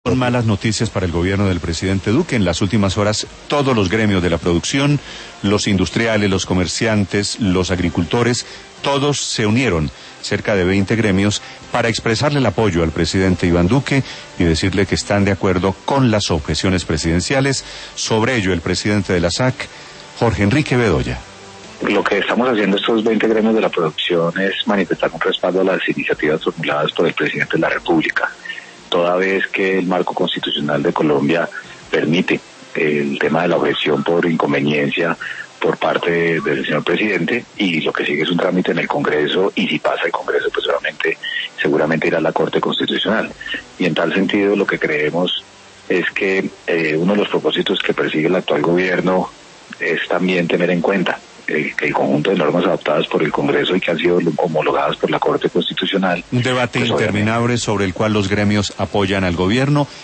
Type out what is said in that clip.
Son malas noticias para el gobierno del presidente Duque. En las últimas horas, todos los gremios de la producción, los industriales, los comerciantes, los agricultores, todos se unieron, cerca de 20 gremios, para expresarle el apoyo al presidente Iván Duque y decirle que están de acuerdo con las objeciones presidenciales. Sobre ello, el presidente de la SAC, Jorge Enrique Bedoya. Lo que estamos haciendo estos 20 gremios de la producción es manifestar un respaldo a las iniciativas formuladas por el presidente de la República, toda vez que el marco constitucional de Colombia permite el tema de la objeción por inconveniencia por parte del señor presidente, y lo que sigue es un trámite en el Congreso, y si pasa el Congreso, pues seguramente irá a la Corte Constitucional. Y en tal sentido, lo que creemos es que uno de los propósitos que persigue el actual gobierno es también tener en cuenta que el conjunto de normas adoptadas por el Congreso y que han sido homologadas por la Corte Constitucional. Un debate interminable sobre el cual los gremios apoyan al gobierno